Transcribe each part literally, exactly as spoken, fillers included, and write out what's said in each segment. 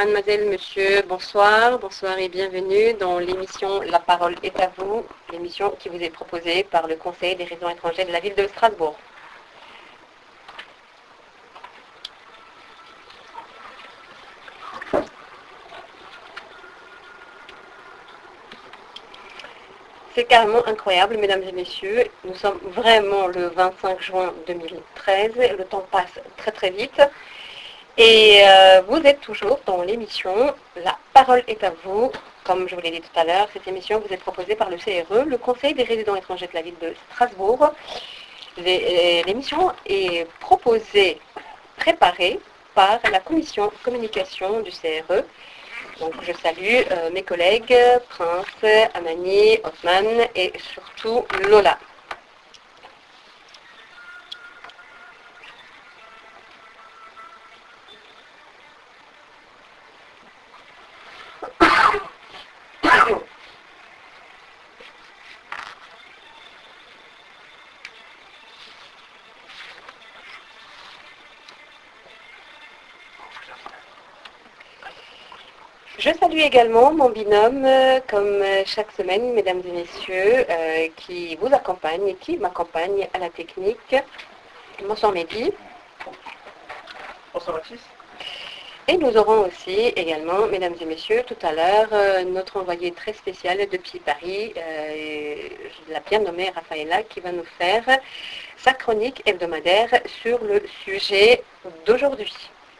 mademoiselle, monsieur, bonsoir, bonsoir et bienvenue dans l'émission La parole est à vous, l'émission qui vous est proposée par le Conseil des résidents étrangers de la ville de Strasbourg. C'est carrément incroyable, mesdames et messieurs. Nous sommes vraiment le vingt-cinq juin deux mille treize. Le temps passe très très vite. Et euh, vous êtes toujours dans l'émission La parole est à vous. Comme je vous l'ai dit tout à l'heure, cette émission vous est proposée par le C R E, le Conseil des résidents étrangers de la ville de Strasbourg. L'émission est proposée, préparée par la commission communication du C R E. Donc je salue euh, mes collègues, Prince, Amani, Othman et surtout Lola. Je salue également mon binôme, euh, comme euh, chaque semaine, mesdames et messieurs, euh, qui vous accompagne et qui m'accompagne à la technique. Bonsoir Mehdi. Bonsoir Mathis. Et nous aurons aussi également, mesdames et messieurs, tout à l'heure, euh, notre envoyé très spécial depuis Paris, euh, la bien nommée Rafaela, qui va nous faire sa chronique hebdomadaire sur le sujet d'aujourd'hui.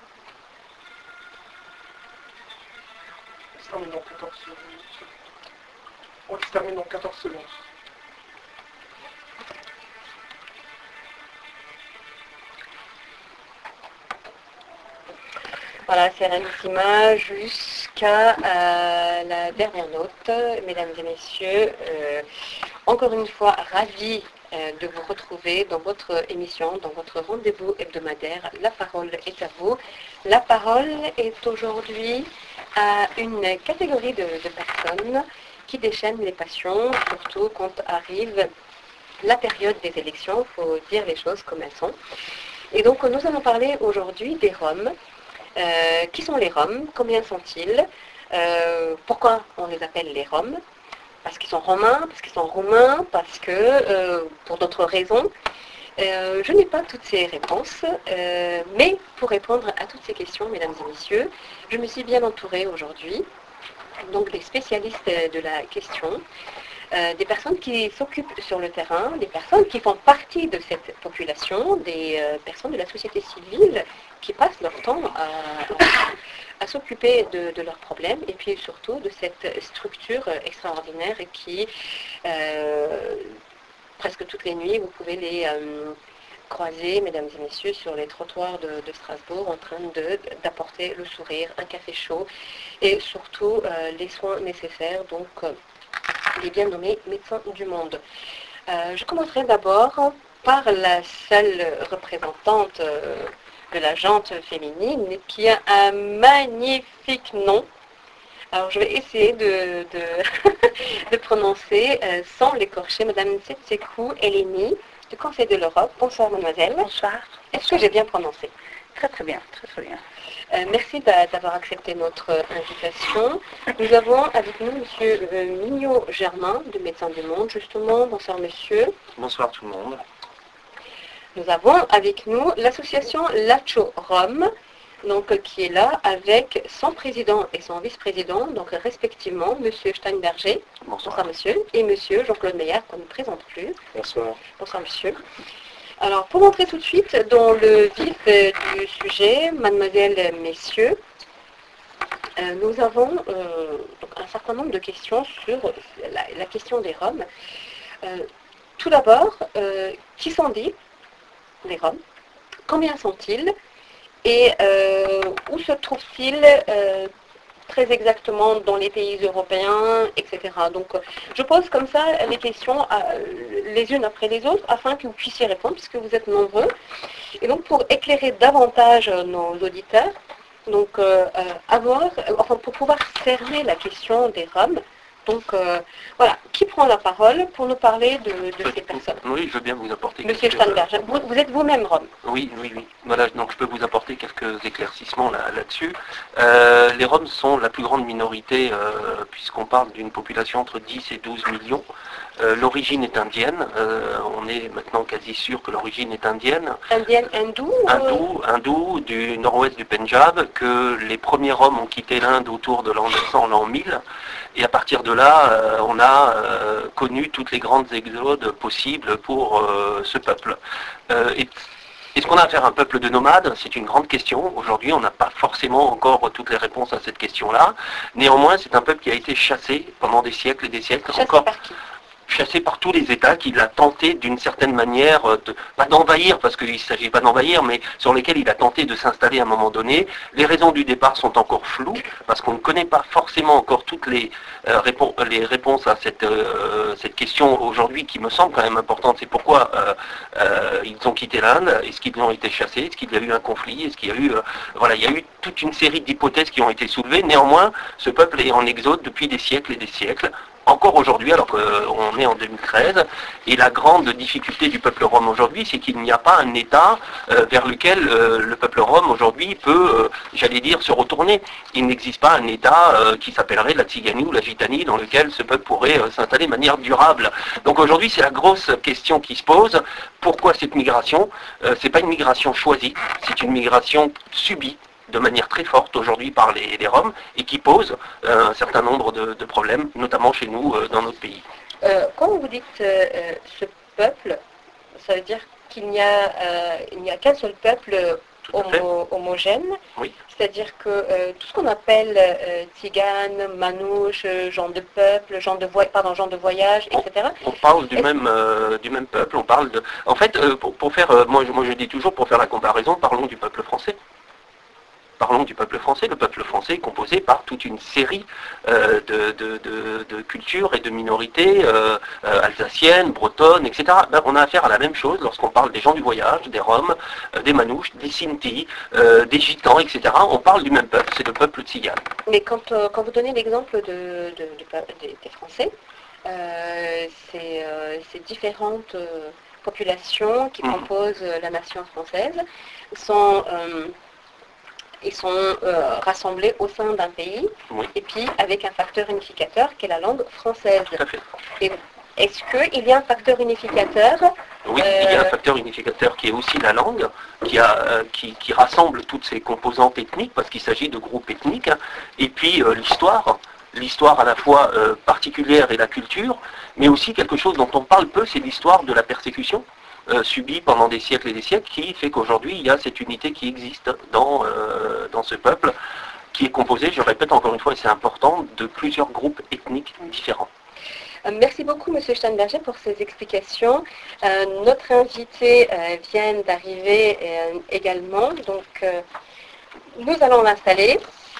On se termine dans quatorze secondes. On se termine dans quatorze secondes. Voilà, Serenissima jusqu'à euh, la dernière note. Mesdames et messieurs, euh, encore une fois, ravi euh, de vous retrouver dans votre émission, dans votre rendez-vous hebdomadaire. La parole est à vous. La parole est aujourd'hui à une catégorie de, de personnes qui déchaînent les passions, surtout quand arrive la période des élections. Il faut dire les choses comme elles sont. Et donc, nous allons parler aujourd'hui des Roms. Euh, qui sont les Roms? Combien sont-ils? euh, Pourquoi on les appelle les Roms? Parce qu'ils sont romains, parce qu'ils sont roumains, parce que, euh, pour d'autres raisons. Euh, je n'ai pas toutes ces réponses, euh, mais pour répondre à toutes ces questions, mesdames et messieurs, je me suis bien entourée aujourd'hui, donc des spécialistes de la question, euh, des personnes qui s'occupent sur le terrain, des personnes qui font partie de cette population, des euh, personnes de la société civile qui passent leur temps à, à, à s'occuper de, de leurs problèmes et puis surtout de cette structure extraordinaire qui, euh, presque toutes les nuits, vous pouvez les euh, croiser, mesdames et messieurs, sur les trottoirs de, de Strasbourg en train de, d'apporter le sourire, un café chaud et surtout euh, les soins nécessaires, donc euh, les bien nommés médecins du monde. Euh, je commencerai d'abord par la seule représentante euh, de la gente féminine qui a un magnifique nom. Alors je vais essayer de, de, de prononcer euh, sans l'écorcher, Madame Tsetsekou Eleni du Conseil de l'Europe. Bonsoir mademoiselle. Bonsoir. Est-ce que j'ai bien prononcé? Très très bien, très très bien. Euh, merci d'avoir accepté notre invitation. Nous avons avec nous Monsieur euh, Mignot Germain, de Médecins du Monde, justement. Bonsoir monsieur. Bonsoir tout le monde. Nous avons avec nous l'association Lacho Rome, donc qui est là avec son président et son vice-président, donc respectivement monsieur Steinberger. Bonsoir. Bonsoir monsieur. Et monsieur Jean-Claude Meillard, qu'on ne présente plus. Bonsoir. Bonsoir monsieur. Alors, pour entrer tout de suite dans le vif euh, du sujet, mademoiselle, messieurs, euh, nous avons euh, donc un certain nombre de questions sur la, la question des Roms. Euh, tout d'abord, euh, qui sont-ils, les Roms? Combien sont-ils? Et euh, où se trouvent-ils euh, très exactement dans les pays européens, et cetera. Donc, je pose comme ça les questions à, les unes après les autres afin que vous puissiez répondre, puisque vous êtes nombreux. Et donc, pour éclairer davantage nos auditeurs, donc, euh, avoir, enfin, pour pouvoir cerner la question des Roms, Donc euh, voilà, qui prend la parole pour nous parler de, de ces personnes? Oui, je veux bien vous apporter Monsieur quelques... Steinberg, vous, vous êtes vous-même Rome. Oui, oui, oui. Voilà, donc je peux vous apporter quelques éclaircissements là, là-dessus. Euh, les Roms sont la plus grande minorité, euh, puisqu'on parle d'une population entre dix et douze millions. Euh, l'origine est indienne. Euh, on est maintenant quasi sûr que l'origine est indienne. Indienne, hindoue Hindou, hindou du nord-ouest du Pendjab, que les premiers Roms ont quitté l'Inde autour de l'an neuf cents, l'an mille. Et à partir de là, euh, on a euh, connu toutes les grandes exodes possibles pour euh, ce peuple. Euh, et, Est-ce qu'on a affaire à un peuple de nomades? C'est une grande question. Aujourd'hui, on n'a pas forcément encore toutes les réponses à cette question-là. Néanmoins, c'est un peuple qui a été chassé pendant des siècles et des siècles. Chassé encore par qui? Chassé par tous les États qu'il a tenté d'une certaine manière, de, pas d'envahir, parce qu'il ne s'agit pas d'envahir, mais sur lesquels il a tenté de s'installer à un moment donné. Les raisons du départ sont encore floues, parce qu'on ne connaît pas forcément encore toutes les, euh, répons les réponses à cette, euh, cette question aujourd'hui, qui me semble quand même importante. C'est pourquoi euh, euh, ils ont quitté l'Inde, est-ce qu'ils ont été chassés, est-ce qu'il y a eu un conflit, est-ce qu'il y a eu... Euh, voilà, il y a eu toute une série d'hypothèses qui ont été soulevées. Néanmoins, ce peuple est en exode depuis des siècles et des siècles. Encore aujourd'hui, alors qu'on est en deux mille treize, et la grande difficulté du peuple rome aujourd'hui, c'est qu'il n'y a pas un État euh, vers lequel euh, le peuple rome aujourd'hui peut, euh, j'allais dire, se retourner. Il n'existe pas un État euh, qui s'appellerait la Tziganie ou la Gitanie dans lequel ce peuple pourrait euh, s'installer de manière durable. Donc aujourd'hui, c'est la grosse question qui se pose. Pourquoi cette migration? euh, C'est pas une migration choisie, c'est une migration subie de manière très forte aujourd'hui par les, les Roms et qui pose euh, un certain nombre de, de problèmes, notamment chez nous, euh, dans notre pays. Euh, quand vous dites euh, euh, ce peuple, ça veut dire qu'il n'y a, euh, il n'y a qu'un seul peuple homo homogène, oui. C'est-à-dire que euh, tout ce qu'on appelle euh, tziganes, manouches, gens de peuple, gens de, voy pardon, gens de voyage, et cetera. On, on parle du même, euh, du même peuple, on parle de... En fait, euh, pour, pour faire, euh, moi, moi je dis toujours, pour faire la comparaison, parlons du peuple français. Parlons du peuple français. Le peuple français est composé par toute une série euh, de, de, de, de cultures et de minorités euh, euh, alsaciennes, bretonnes, et cetera. Ben, on a affaire à la même chose lorsqu'on parle des gens du voyage, des Roms, euh, des Manouches, des Sinti, euh, des Gitans, et cetera. On parle du même peuple, c'est le peuple tzigane. Mais quand, euh, quand vous donnez l'exemple de, de, de, des, des Français, euh, c'est euh, ces différentes euh, populations qui mmh. composent la nation française sont... Euh, Ils sont euh, rassemblés au sein d'un pays, oui. Et puis avec un facteur unificateur qui est la langue française. Tout à fait. Et est-ce qu'il y a un facteur unificateur? Oui, euh... il y a un facteur unificateur qui est aussi la langue, qui, a, euh, qui, qui rassemble toutes ces composantes ethniques, parce qu'il s'agit de groupes ethniques, hein. Et puis euh, l'histoire, l'histoire à la fois euh, particulière et la culture, mais aussi quelque chose dont on parle peu, c'est l'histoire de la persécution. Euh, subi pendant des siècles et des siècles, qui fait qu'aujourd'hui il y a cette unité qui existe dans, euh, dans ce peuple, qui est composé, je répète encore une fois, et c'est important, de plusieurs groupes ethniques différents. Merci beaucoup, Monsieur Steinberger, pour ces explications. Euh, notre invité euh, vient d'arriver euh, également, donc euh, nous allons l'installer.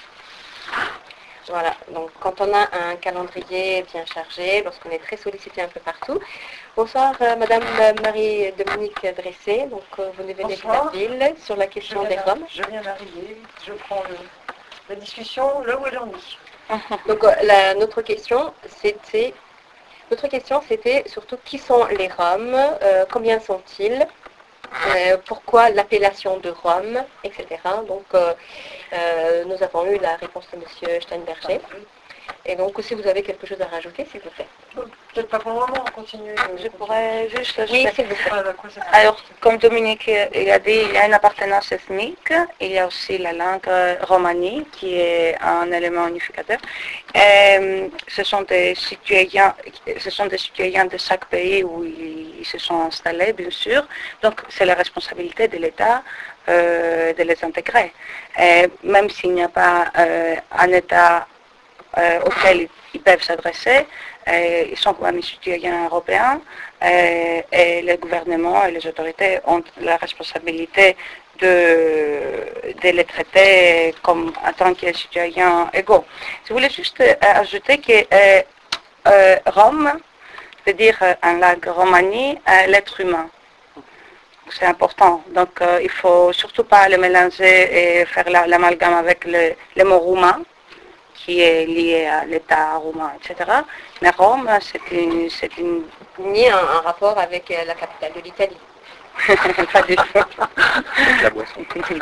Voilà, donc quand on a un calendrier bien chargé, lorsqu'on est très sollicité un peu partout. Bonsoir, euh, Madame Marie-Dominique Dressé, donc euh, vous nous venez de la ville sur la question des Roms. Je viens d'arriver, je prends le, la discussion là où elle en est. Donc euh, la, notre question, c'était, notre question, c'était surtout qui sont les Roms, euh, combien sont-ils, euh, pourquoi l'appellation de Rome, et cetera. Donc euh, euh, nous avons eu la réponse de Monsieur Steinberger. Et donc, si vous avez quelque chose à rajouter, s'il vous plaît. Peut-être pas pour le moment, on continue. Je pourrais juste ajouter. Oui, s'il vous plaît. Alors, comme Dominique il a dit, il y a une appartenance ethnique. Il y a aussi la langue romanie, qui est un élément unificateur. Et ce sont des citoyens, ce sont des citoyens de chaque pays où ils se sont installés, bien sûr. Donc, c'est la responsabilité de l'État euh, de les intégrer. Et même s'il n'y a pas euh, un État Euh, auxquels ils peuvent s'adresser. Euh, ils sont quand même citoyens européens euh, et le gouvernement et les autorités ont la responsabilité de, de les traiter comme en tant que citoyens égaux. Je voulais juste euh, ajouter que euh, euh, Rome veut dire euh, en langue romanie euh, l'être humain. C'est important. Donc euh, il ne faut surtout pas le mélanger et faire l'amalgame la, avec le, le mot roumain. qui est lié à l'État romain, et cetera. Mais Rome, c'est une, c'est une... Ni un, un rapport avec euh, la capitale de l'Italie. Pas du tout. La boisson.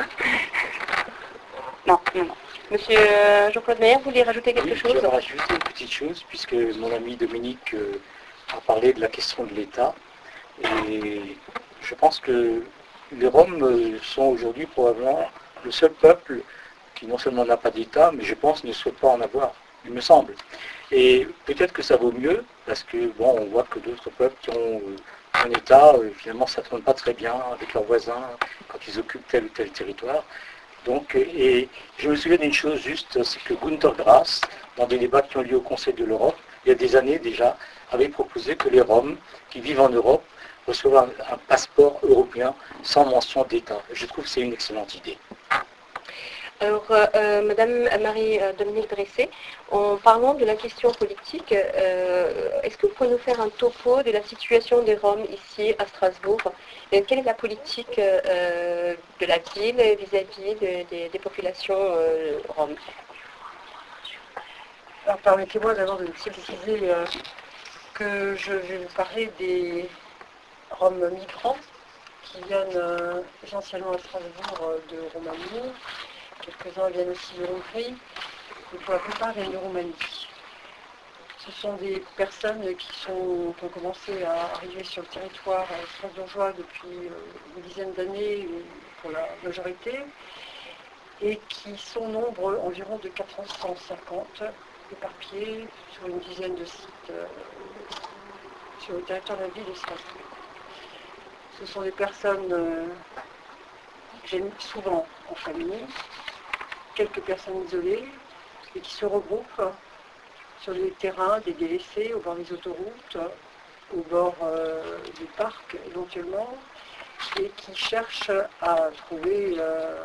Non, non, non. Monsieur euh, Jean-Claude Meyer, vous voulez rajouter quelque Oui, chose? j'aimerais ajouter une petite chose, puisque mon ami Dominique euh, a parlé de la question de l'État. Et je pense que les Roms euh, sont aujourd'hui probablement le seul peuple qui non seulement n'a pas d'État, mais je pense ne souhaite pas en avoir, il me semble. Et peut-être que ça vaut mieux, parce que bon, on voit que d'autres peuples qui ont euh, un État, euh, finalement, ça ne tourne pas très bien avec leurs voisins quand ils occupent tel ou tel territoire. Donc, et je me souviens d'une chose juste, c'est que Günter Grass, dans des débats qui ont lieu au Conseil de l'Europe, il y a des années déjà, avait proposé que les Roms qui vivent en Europe reçoivent un, un passeport européen sans mention d'État. Je trouve que c'est une excellente idée. Alors, euh, euh, Madame Marie-Dominique Dressé, en parlant de la question politique, euh, est-ce que vous pouvez nous faire un topo de la situation des Roms ici à Strasbourg? Et quelle est la politique euh, de la ville vis-à-vis de- des, des populations euh, roms? Alors permettez-moi d'abord de préciser euh, que je vais vous parler des Roms migrants qui viennent euh, essentiellement à Strasbourg euh, de Roumanie. Quelques-uns viennent aussi de Hongrie, mais pour la plupart viennent de Roumanie. Ce sont des personnes qui, sont, qui ont commencé à arriver sur le territoire euh, strasbourgeois depuis euh, une dizaine d'années, pour la majorité, et qui sont nombre environ de quatre cent cinquante éparpillés sur une dizaine de sites euh, sur le territoire de la ville de Strasbourg. Ce sont des personnes euh, souvent en famille, quelques personnes isolées, et qui se regroupent sur des terrains, des délaissés, au bord des autoroutes, au bord euh, des parcs éventuellement, et qui cherchent à trouver euh,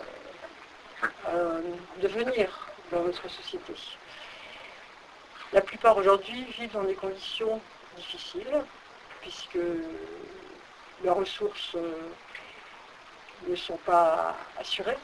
un devenir dans notre société. La plupart aujourd'hui vivent dans des conditions difficiles, puisque leurs ressources euh, ne sont pas assurées,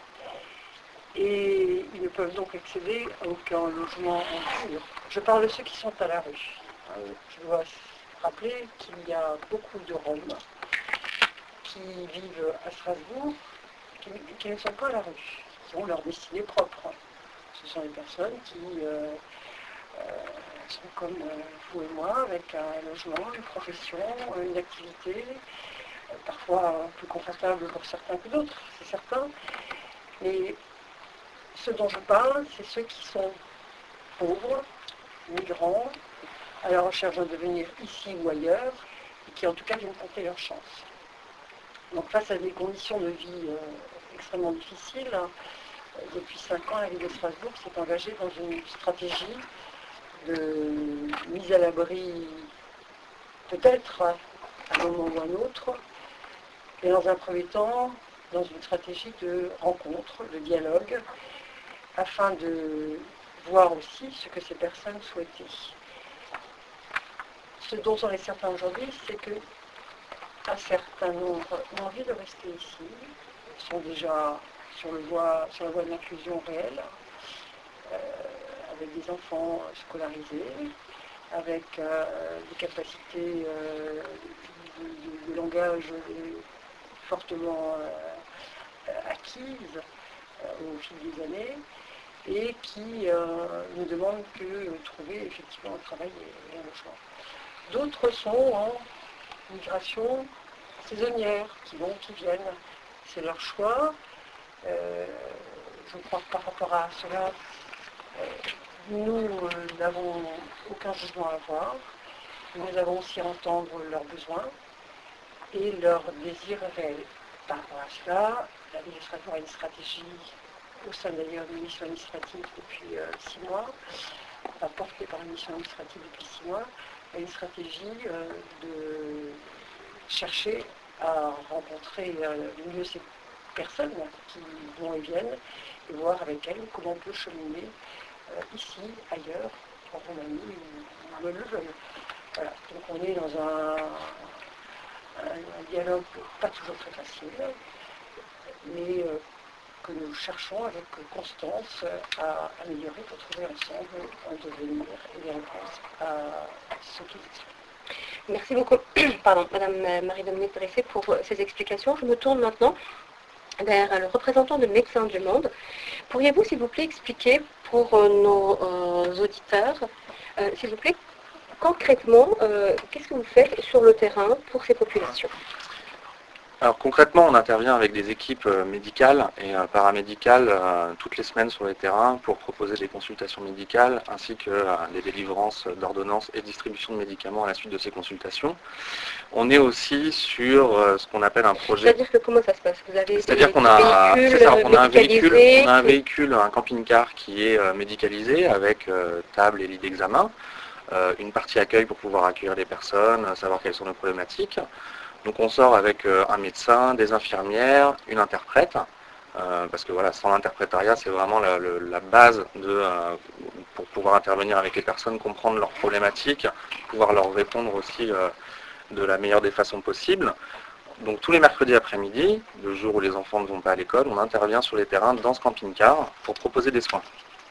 et ils ne peuvent donc accéder à aucun logement en dur. Je parle de ceux qui sont à la rue. Je dois rappeler qu'il y a beaucoup de Roms qui vivent à Strasbourg, qui, qui ne sont pas à la rue, qui ont leur destinée propre. Ce sont des personnes qui euh, euh, sont comme euh, vous et moi, avec un logement, une profession, une activité, euh, parfois plus confortable pour certains que d'autres, c'est certain. Mais ce dont je parle, c'est ceux qui sont pauvres, migrants, à la recherche d'un devenir ici ou ailleurs, et qui en tout cas viennent tenter leur chance. Donc face à des conditions de vie euh, extrêmement difficiles, hein, depuis cinq ans, la ville de Strasbourg s'est engagée dans une stratégie de mise à l'abri, peut-être à un moment ou à un autre, et dans un premier temps, dans une stratégie de rencontre, de dialogue, afin de voir aussi ce que ces personnes souhaitaient. Ce dont on est certain aujourd'hui, c'est qu'un certain nombre ont envie de rester ici, sont déjà sur, le voie, sur la voie de l'inclusion réelle, euh, avec des enfants scolarisés, avec euh, des capacités euh, de, de, de langage fortement euh, acquises euh, au fil des années, et qui euh, ne demandent que trouver effectivement un travail et un logement. D'autres sont en migration saisonnière, qui vont, qui viennent. C'est leur choix. Euh, je crois que par rapport à cela, euh, nous euh, n'avons aucun jugement à avoir. Nous avons aussi à entendre leurs besoins et leurs désirs réels. Par rapport à cela, la ville de Strasbourg a une stratégie au sein d'ailleurs d'une mission administrative depuis euh, six mois, enfin, portée par une mission administrative depuis six mois, a une stratégie euh, de chercher à rencontrer euh, mieux ces personnes qui vont et viennent et voir avec elles comment on peut cheminer euh, ici, ailleurs, en Roumanie, où elles le veulent. Voilà. Donc on est dans un, un, un dialogue pas toujours très facile, mais euh, que nous cherchons avec Constance à améliorer pour trouver ensemble un devenir et des réponses à ce qui est. Merci beaucoup, pardon, Madame Marie-Dominique Dressé, pour ces explications. Je me tourne maintenant vers le représentant de Médecins du Monde. Pourriez-vous, s'il vous plaît, expliquer pour nos euh, auditeurs, euh, s'il vous plaît, concrètement, euh, qu'est-ce que vous faites sur le terrain pour ces populations? Alors concrètement, on intervient avec des équipes médicales et paramédicales euh, toutes les semaines sur les terrains pour proposer des consultations médicales ainsi que euh, des délivrances d'ordonnances et distribution de médicaments à la suite de ces consultations. On est aussi sur euh, ce qu'on appelle un projet. C'est-à-dire que comment ça se passe? Vous avez C'est-à-dire qu'on a, c'est ça, on a un véhicule, on a un véhicule, un camping-car qui est euh, médicalisé avec euh, table et lit d'examen, euh, une partie accueil pour pouvoir accueillir les personnes, savoir quelles sont nos problématiques. Donc on sort avec un médecin, des infirmières, une interprète, euh, parce que voilà, sans l'interprétariat, c'est vraiment la, le, la base de, euh, pour pouvoir intervenir avec les personnes, comprendre leurs problématiques, pouvoir leur répondre aussi euh, de la meilleure des façons possibles. Donc tous les mercredis après-midi, le jour où les enfants ne vont pas à l'école, on intervient sur les terrains dans ce camping-car pour proposer des soins.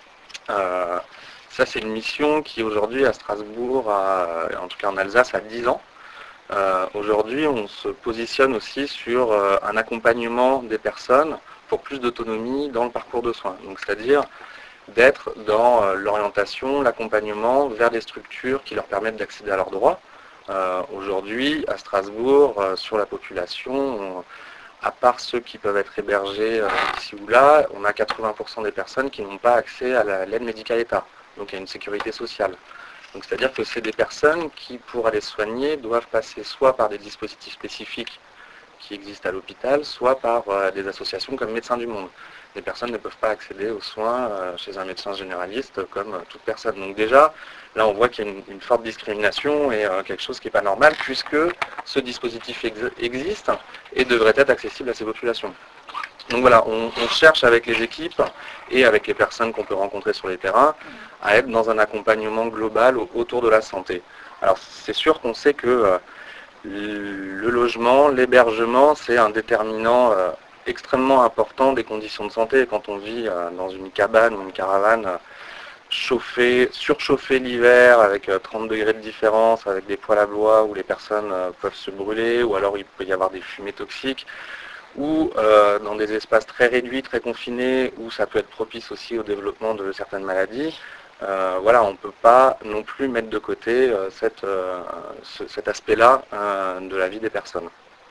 Euh, ça c'est une mission qui aujourd'hui à Strasbourg, à, en tout cas en Alsace, a dix ans. Euh, Aujourd'hui, on se positionne aussi sur euh, un accompagnement des personnes pour plus d'autonomie dans le parcours de soins. Donc, c'est-à-dire d'être dans euh, l'orientation, l'accompagnement vers des structures qui leur permettent d'accéder à leurs droits. Euh, Aujourd'hui, à Strasbourg, euh, sur la population, on, à part ceux qui peuvent être hébergés euh, ici ou là, on a quatre-vingts pour cent des personnes qui n'ont pas accès à l'aide médicale État. Donc, il y a une sécurité sociale. Donc c'est-à-dire que c'est des personnes qui, pour aller soigner, doivent passer soit par des dispositifs spécifiques qui existent à l'hôpital, soit par euh, des associations comme Médecins du Monde. Les personnes ne peuvent pas accéder aux soins euh, chez un médecin généraliste comme euh, toute personne. Donc déjà, là on voit qu'il y a une, une forte discrimination et euh, quelque chose qui n'est pas normal puisque ce dispositif ex existe et devrait être accessible à ces populations. Donc voilà, on, on cherche avec les équipes et avec les personnes qu'on peut rencontrer sur les terrains à être dans un accompagnement global autour de la santé. Alors c'est sûr qu'on sait que euh, le logement, l'hébergement, c'est un déterminant euh, extrêmement important des conditions de santé. Quand on vit euh, dans une cabane ou une caravane euh, chauffée, surchauffée l'hiver avec euh, trente degrés de différence, avec des poêles à bois où les personnes euh, peuvent se brûler ou alors il peut y avoir des fumées toxiques, ou euh, dans des espaces très réduits, très confinés, où ça peut être propice aussi au développement de certaines maladies, euh, voilà, on ne peut pas non plus mettre de côté euh, cette, euh, ce, cet aspect-là euh, de la vie des personnes.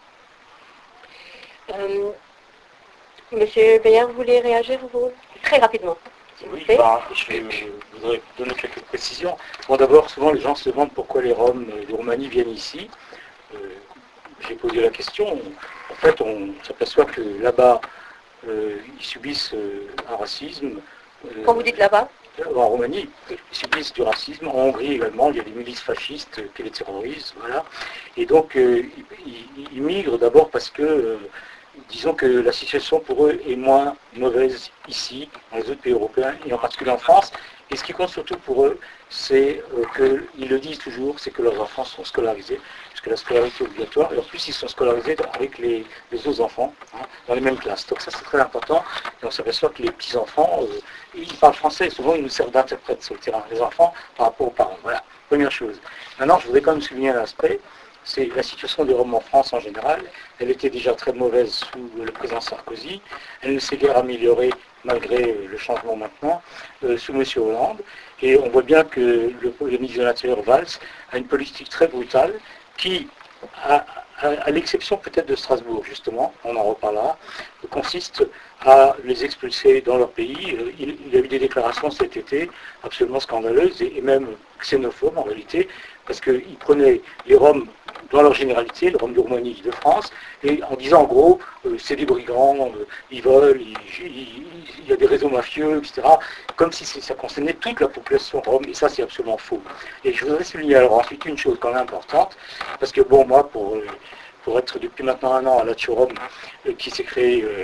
Euh, Monsieur Beyer, vous voulez réagir vous très rapidement, s'il vous Oui, plaît. bah, je, vais, je voudrais donner quelques précisions. Bon, d'abord, souvent les gens se demandent pourquoi les Roms de Roumanie viennent ici. Euh, J'ai posé la question. En fait, on s'aperçoit que là-bas, euh, ils subissent euh, un racisme. Euh, Quand vous dites là-bas, en Roumanie, ils subissent du racisme. En Hongrie également, il y a des milices fascistes euh, qui les terrorisent. Voilà. Et donc, euh, ils, ils migrent d'abord parce que, euh, disons que la situation pour eux est moins mauvaise ici, dans les autres pays européens, et en particulier en France. Et ce qui compte surtout pour eux, c'est euh, qu'ils le disent toujours, c'est que leurs enfants sont scolarisés, puisque la scolarité est obligatoire, et en plus ils sont scolarisés avec les, les autres enfants, hein, dans les mêmes classes. Donc ça c'est très important, et on s'aperçoit que les petits-enfants, euh, ils parlent français, et souvent ils nous servent d'interprètes sur le terrain, les enfants par rapport aux parents. Voilà, première chose. Maintenant, je voudrais quand même souligner un aspect, c'est la situation des Roms en France en général. Elle était déjà très mauvaise sous le président Sarkozy, elle ne s'est guère améliorée malgré le changement maintenant, euh, sous M. Hollande. Et on voit bien que le, le ministre de l'Intérieur, Valls, a une politique très brutale qui, à, à, à l'exception peut-être de Strasbourg, justement, on en reparlera, consiste à les expulser dans leur pays. Il, il y a eu des déclarations cet été absolument scandaleuses et, et même xénophobes en réalité, parce qu'ils prenaient les Roms dans leur généralité, les Roms de Roumanie et de France, et en disant en gros, euh, c'est des brigands, euh, ils volent, il, il, il y a des réseaux mafieux, et cetera, comme si ça concernait toute la population rome, et ça c'est absolument faux. Et je voudrais souligner alors ensuite une chose quand même importante, parce que bon, moi, pour, pour être depuis maintenant un an à l'Atio Rome, euh, qui s'est créé euh,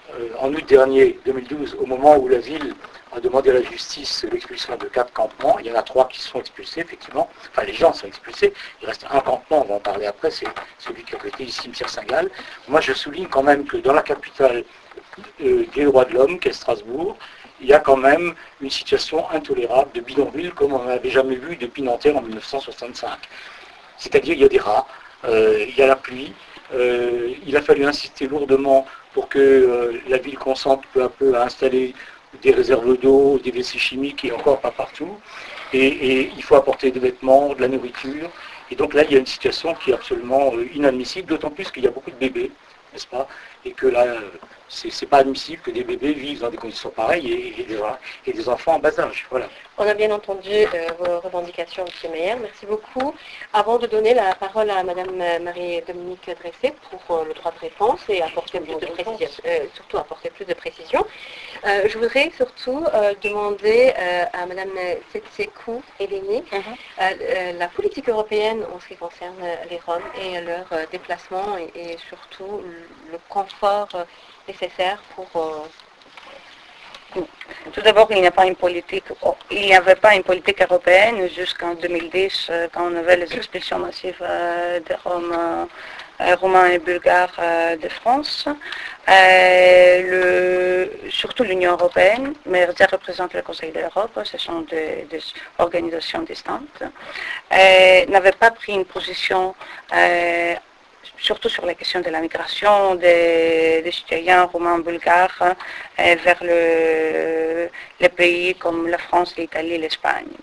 euh, en août dernier, deux mille douze, au moment où la ville a demandé à la justice l'expulsion de quatre campements. Il y en a trois qui sont expulsés, effectivement. Enfin, les gens sont expulsés. Il reste un campement, on va en parler après, c'est celui qui a été ici, cimetière Saint-Gall. Moi, je souligne quand même que dans la capitale euh, des droits de l'homme, qu'est Strasbourg, il y a quand même une situation intolérable de bidonville comme on n'avait jamais vu depuis Nanterre en mille neuf cent soixante-cinq. C'est-à-dire il y a des rats, euh, il y a la pluie, euh, il a fallu insister lourdement pour que euh, la ville consente peu à peu à installer des réserves d'eau, des W C chimiques et encore pas partout. Et, et il faut apporter des vêtements, de la nourriture. Et donc là, il y a une situation qui est absolument euh, inadmissible, d'autant plus qu'il y a beaucoup de bébés, n'est-ce pas? Et que là, euh, c'est pas admissible que des bébés vivent dans des conditions pareilles et, et, des, et des enfants en bas âge. Voilà. On a bien entendu euh, vos revendications, M. Meyer. Merci beaucoup. Avant de donner la parole à Mme Marie-Dominique Dressé pour euh, le droit de réponse et apporter plus de précision, euh, surtout apporter plus de précision, euh, je voudrais surtout euh, demander euh, à Mme Setsekou Eleni mm-hmm. euh, la politique européenne en ce qui concerne les Roms et leur euh, déplacement et, et surtout le confort euh, nécessaire pour... Euh, Tout d'abord, il n'y a pas une politique, il n'y avait pas une politique européenne jusqu'en deux mille dix, quand on avait les expulsions massives des Roms, euh, Roumains et Bulgares euh, de France. Euh, le, surtout l'Union européenne, mais elle représente le Conseil de l'Europe, ce sont des, des organisations distantes, euh, n'avait pas pris une position euh, surtout sur la question de la migration des, des citoyens roumains bulgares euh, vers le, les pays comme la France, l'Italie, l'Espagne.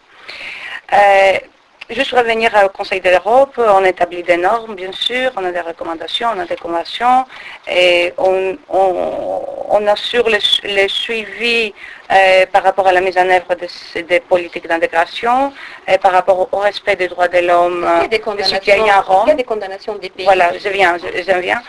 Euh, juste revenir au Conseil de l'Europe, on établit des normes, bien sûr, on a des recommandations, on a des conventions, et on, on, on assure le, le suivi euh, par rapport à la mise en œuvre des, des politiques d'intégration, et par rapport au respect des droits de l'homme des citoyens roms. Il y a des condamnations des pays. Voilà, je viens, je, je viens.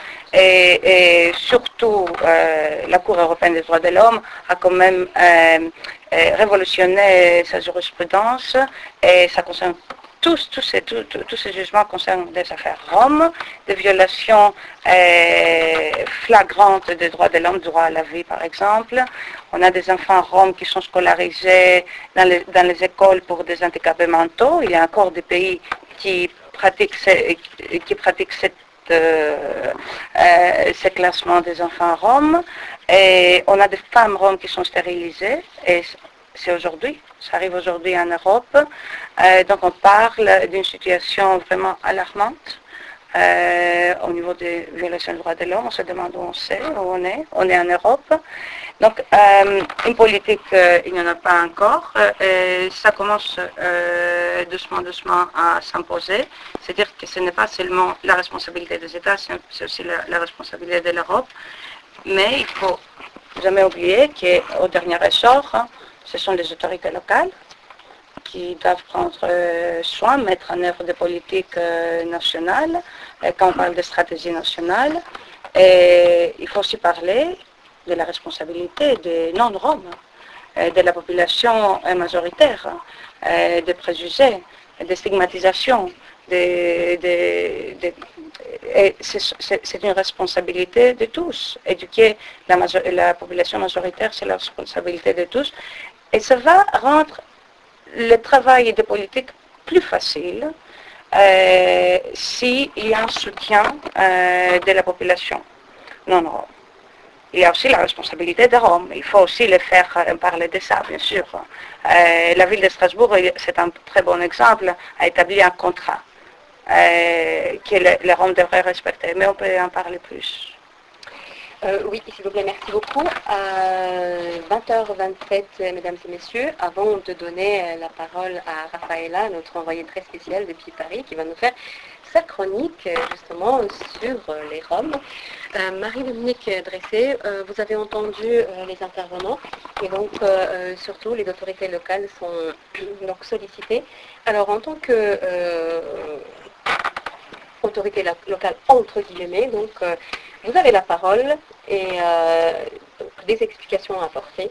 Et, et surtout, euh, la Cour européenne des droits de l'homme a quand même euh, euh, révolutionné sa jurisprudence, et ça concerne Tous, tous, ces, tous, tous ces jugements concernent des affaires roms, des violations euh, flagrantes des droits de l'homme, droit à la vie par exemple. On a des enfants roms qui sont scolarisés dans les, dans les écoles pour des handicapés mentaux. Il y a encore des pays qui pratiquent, ces, qui pratiquent cette, euh, euh, ce classement des enfants roms. Et on a des femmes roms qui sont stérilisées. Et c'est aujourd'hui, ça arrive aujourd'hui en Europe. Euh, donc on parle d'une situation vraiment alarmante euh, au niveau des violations des droits de l'homme. On se demande où on sait, où on est. On est en Europe. Donc euh, une politique, euh, il n'y en a pas encore. Euh, et ça commence euh, doucement, doucement à s'imposer. C'est-à-dire que ce n'est pas seulement la responsabilité des États, c'est aussi la, la responsabilité de l'Europe. Mais il ne faut jamais oublier qu'au dernier ressort, hein, ce sont les autorités locales qui doivent prendre euh, soin, mettre en œuvre des politiques euh, nationales, euh, quand on parle de stratégie nationale. Et il faut aussi parler de la responsabilité des non-roms, euh, de la population majoritaire, euh, des préjugés, des stigmatisations. Des, des, des, et c'est, c'est, c'est une responsabilité de tous. Éduquer la, major, la population majoritaire, c'est la responsabilité de tous. Et ça va rendre le travail des politiques plus facile euh, s'il y a un soutien euh, de la population non rome. Il y a aussi la responsabilité des Roms. Il faut aussi les faire parler de ça, bien sûr. Euh, la ville de Strasbourg, c'est un très bon exemple, a établi un contrat euh, que les, les Roms devraient respecter. Mais on peut en parler plus. Euh, oui, s'il vous plaît, merci beaucoup. À vingt heures vingt-sept, mesdames et messieurs, avant de donner la parole à Raphaëla, notre envoyée très spéciale depuis Paris, qui va nous faire sa chronique justement sur les Roms. Euh, Marie-Dominique Dressé, euh, vous avez entendu euh, les intervenants et donc euh, surtout les autorités locales sont donc sollicitées. Alors en tant que euh, autorité locale entre guillemets, donc euh, vous avez la parole et euh, des explications à apporter.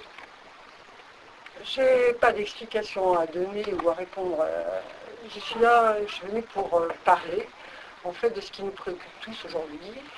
Je n'ai pas d'explications à donner ou à répondre. Je suis là, je suis venue pour parler en fait de ce qui nous préoccupe tous aujourd'hui.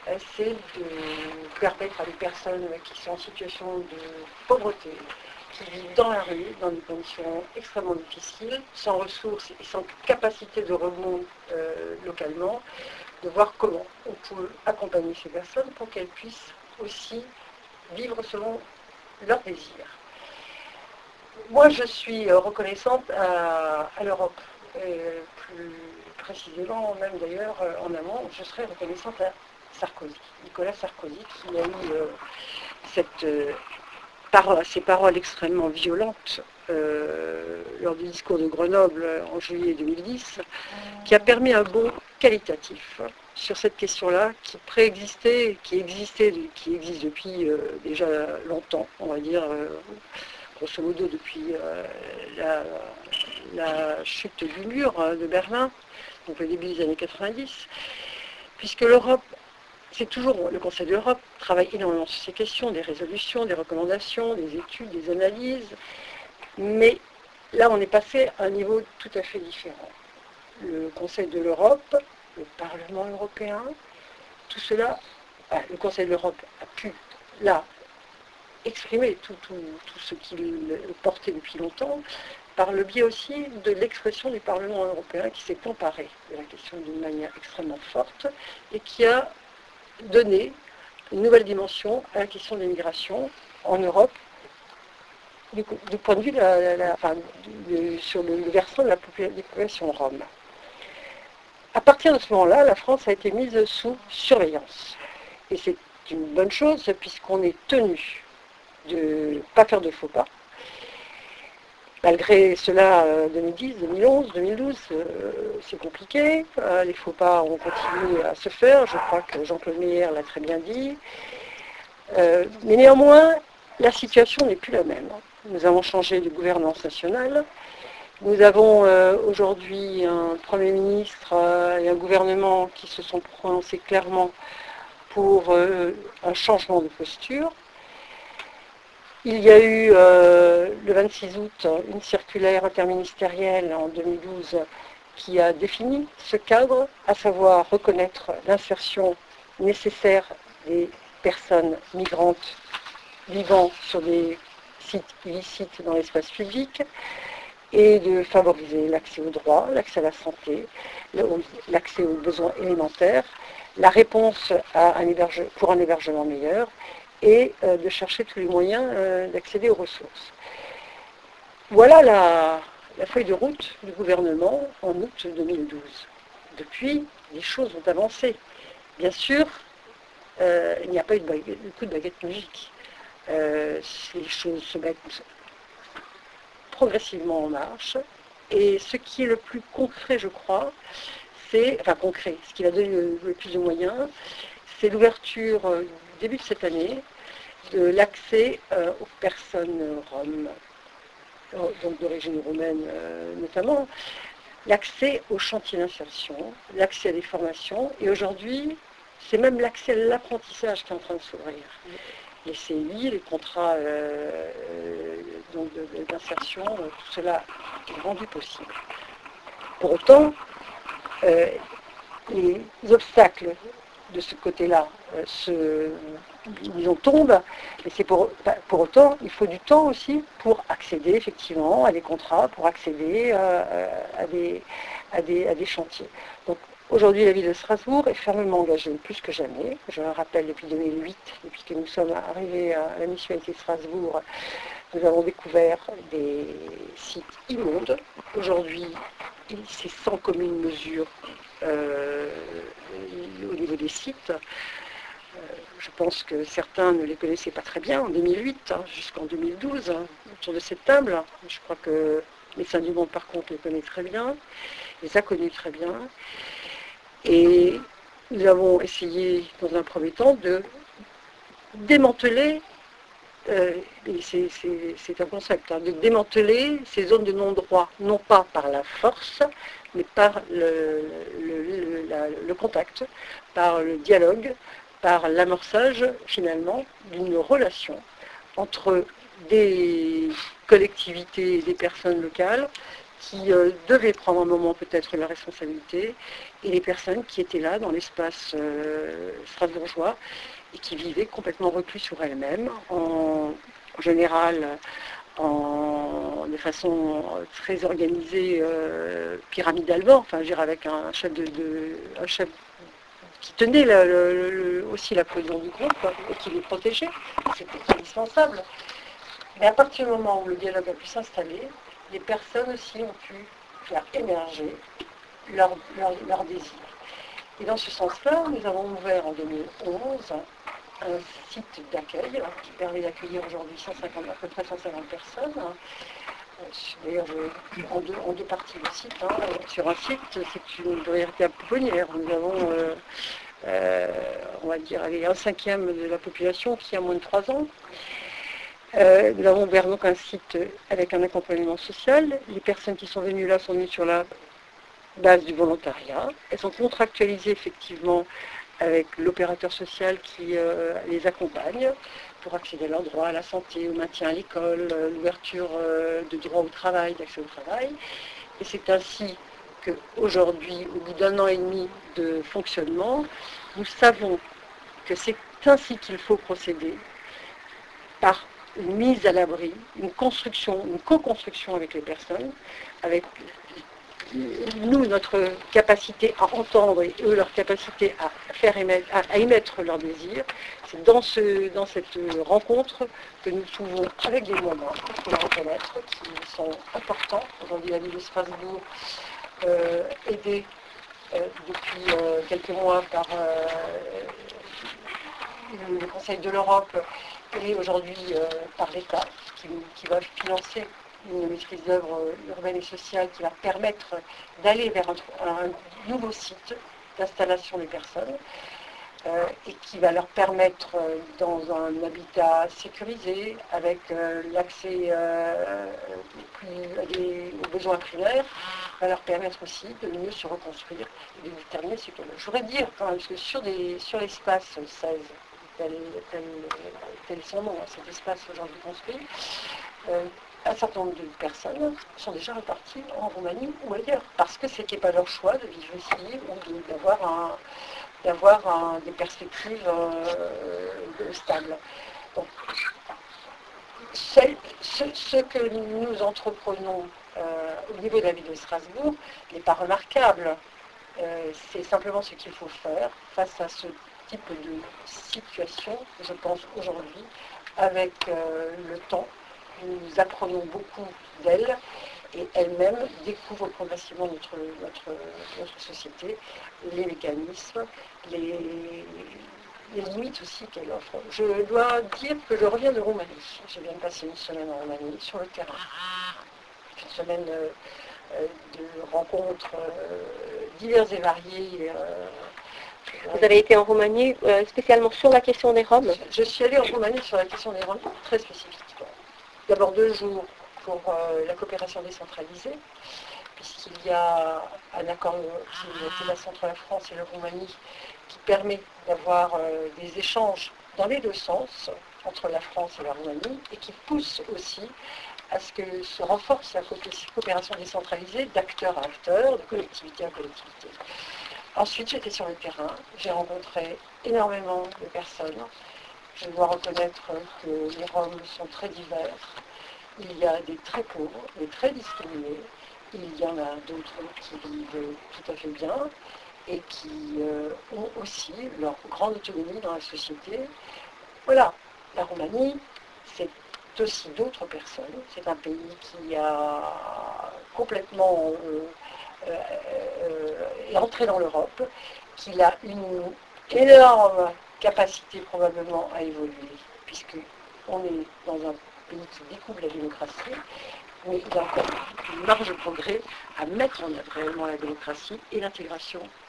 c'est de permettre à des personnes qui sont en situation de pauvreté, qui vivent dans la rue, dans des conditions extrêmement difficiles, sans ressources et sans capacité de rebond euh, localement, de voir comment on peut accompagner ces personnes pour qu'elles puissent aussi vivre selon leurs désirs. Moi, je suis reconnaissante à, à l'Europe, et plus précisément, même d'ailleurs en amont, je serais reconnaissante à Sarkozy, Nicolas Sarkozy, qui a eu euh, cette, euh, parole, ces paroles extrêmement violentes euh, lors du discours de Grenoble en juillet deux mille dix, qui a permis un bond qualitatif sur cette question-là, qui préexistait, qui existait, qui existe depuis euh, déjà longtemps, on va dire, euh, grosso modo depuis euh, la, la chute du mur de Berlin, donc le début des années quatre-vingt-dix, puisque l'Europe, c'est toujours, le Conseil de l'Europe travaille énormément sur ces questions, des résolutions, des recommandations, des études, des analyses, mais là on est passé à un niveau tout à fait différent. Le Conseil de l'Europe, le Parlement européen, tout cela, ah, le Conseil de l'Europe a pu, là, exprimer tout, tout, tout ce qu'il portait depuis longtemps, par le biais aussi de l'expression du Parlement européen qui s'est emparé de la question d'une manière extrêmement forte et qui a donné une nouvelle dimension à la question des migrations en Europe, du, du point de vue de la, la, la, enfin, de, sur le, le versant de la popula- des populations roms. À partir de ce moment-là, la France a été mise sous surveillance. Et c'est une bonne chose puisqu'on est tenu de ne pas faire de faux pas. Malgré cela, deux mille dix, deux mille onze, deux mille douze, euh, c'est compliqué. Euh, les faux pas ont continué à se faire. Je crois que Jean-Claude Meyer l'a très bien dit. Euh, mais néanmoins, la situation n'est plus la même. Nous avons changé de gouvernance nationale. Nous avons euh, aujourd'hui un Premier ministre euh, et un gouvernement qui se sont prononcés clairement pour euh, un changement de posture. Il y a eu euh, le vingt-six août une circulaire interministérielle en deux mille douze qui a défini ce cadre, à savoir reconnaître l'insertion nécessaire des personnes migrantes vivant sur des sites illicites dans l'espace public et de favoriser l'accès aux droits, l'accès à la santé, l'accès aux besoins élémentaires, la réponse à un héberge, pour un hébergement meilleur et euh, de chercher tous les moyens euh, d'accéder aux ressources. Voilà la, la feuille de route du gouvernement en août deux mille douze. Depuis, les choses ont avancé. Bien sûr, euh, il n'y a pas eu de, baguette, de coup de baguette magique. Euh, les choses se mettent progressivement en marche. Et ce qui est le plus concret, je crois, c'est, enfin concret, ce qui va donner le, le plus de moyens, c'est l'ouverture euh, début de cette année de l'accès euh, aux personnes roms, donc d'origine roumaine euh, notamment, l'accès aux chantiers d'insertion, l'accès à des formations, et aujourd'hui, c'est même l'accès à l'apprentissage qui est en train de s'ouvrir. Les C I, les contrats euh, donc de, de, d'insertion, euh, tout cela est rendu possible. Pour autant, euh, les obstacles de ce côté-là euh, se, disons, tombent, mais c'est pour, pour autant, il faut du temps aussi pour accéder effectivement à des contrats, pour accéder euh, à, des, à, des, à des chantiers. Donc aujourd'hui, la ville de Strasbourg est fermement engagée, plus que jamais. Je le rappelle, depuis deux mille huit, depuis que nous sommes arrivés à la municipalité de Strasbourg, nous avons découvert des sites immondes. Aujourd'hui, c'est sans commune mesure euh, au niveau des sites. Euh, je pense que certains ne les connaissaient pas très bien en deux mille huit, hein, jusqu'en deux mille douze, hein, autour de cette table. Je crois que Médecins du Monde, par contre, les connaît très bien, les a connus très bien. Et nous avons essayé, dans un premier temps, de démanteler, euh, et c'est, c'est, c'est un concept, hein, de démanteler ces zones de non-droit, non pas par la force, mais par le, le, le, la, le contact, par le dialogue, par l'amorçage, finalement, d'une relation entre des collectivités et des personnes locales qui euh, devaient prendre un moment peut-être leurs responsabilités, et les personnes qui étaient là dans l'espace euh, strasbourgeois et qui vivaient complètement reclus sur elles-mêmes, en, en général en, de façon très organisée, euh, pyramidale, enfin je veux dire avec un chef, de, de, un chef qui tenait le, le, le, aussi la cohésion du groupe, quoi, et qui les protégeait. C'était indispensable. Mais à partir du moment où le dialogue a pu s'installer, les personnes aussi ont pu faire émerger leur, leur, leur désir. Et dans ce sens-là, nous avons ouvert en deux mille onze un site d'accueil qui permet d'accueillir aujourd'hui à peu près cent cinquante personnes. D'ailleurs, en deux, en deux parties le site. Hein. Sur un site, c'est une véritable pouponnière. Nous avons, euh, euh, on va dire, allez, un cinquième de la population qui a moins de trois ans. Euh, nous avons ouvert donc un site avec un accompagnement social. Les personnes qui sont venues là sont venues sur la base du volontariat. Elles sont contractualisées effectivement avec l'opérateur social qui euh, les accompagne pour accéder à leur droit à la santé, au maintien à l'école, euh, l'ouverture euh, de droit au travail, d'accès au travail. Et c'est ainsi qu'aujourd'hui, au bout d'un an et demi de fonctionnement, nous savons que c'est ainsi qu'il faut procéder, par une mise à l'abri, une construction, une co-construction avec les personnes, avec nous, notre capacité à entendre et eux, leur capacité à faire émettre, à, à émettre leurs désirs. C'est dans, ce, dans cette rencontre que nous pouvons, avec des moyens, il faut le reconnaître, qui sont importants. Aujourd'hui, la ville de Strasbourg, euh, aidée euh, depuis euh, quelques mois par euh, le Conseil de l'Europe et aujourd'hui euh, par l'État, qui, qui va financer une maîtrise d'œuvre urbaine et sociale qui va permettre d'aller vers un, un nouveau site d'installation des personnes euh, et qui va leur permettre euh, dans un habitat sécurisé avec euh, l'accès euh, aux besoins primaires, va leur permettre aussi de mieux se reconstruire et de déterminer ce qu'elles veulent. Je voudrais dire quand même que sur, des, sur l'espace seize, tel, tel, tel son nom, cet espace aujourd'hui construit, euh, un certain nombre de personnes sont déjà reparties en Roumanie ou ailleurs, parce que ce n'était pas leur choix de vivre ici ou de, d'avoir, un, d'avoir un, des perspectives euh, de, stables. Donc, c'est, ce, ce que nous entreprenons euh, au niveau de la ville de Strasbourg n'est pas remarquable. Euh, c'est simplement ce qu'il faut faire face à ce type de situation, je pense, aujourd'hui, avec euh, le temps. Nous apprenons beaucoup d'elles et elles-mêmes découvrent progressivement notre, notre, notre société, les mécanismes, les, les limites aussi qu'elle offre. Je dois dire que je reviens de Roumanie. Je viens de passer une semaine en Roumanie, sur le terrain. Une semaine euh, de rencontres euh, diverses et variées. Euh, Vous avez été en Roumanie euh, spécialement sur la question des Roms? Je suis allée en Roumanie sur la question des Roms très spécifiquement. D'abord deux jours pour euh, la coopération décentralisée, puisqu'il y a un accord qui est passé entre la France et la Roumanie qui permet d'avoir euh, des échanges dans les deux sens entre la France et la Roumanie et qui pousse aussi à ce que se renforce la coopération décentralisée d'acteurs à acteurs, de collectivité à collectivité. Ensuite, j'étais sur le terrain, j'ai rencontré énormément de personnes. Je dois reconnaître que les Roms sont très divers. Il y a des très pauvres, des très discriminés. Il y en a d'autres qui vivent tout à fait bien et qui euh, ont aussi leur grande autonomie dans la société. Voilà, la Roumanie, c'est aussi d'autres personnes. C'est un pays qui a complètement euh, euh, euh, est entré dans l'Europe, qui a une énorme capacité probablement à évoluer, puisqu'on est dans un pays qui découvre la démocratie, mais il y a encore une marge de progrès à mettre en œuvre réellement la démocratie et l'intégration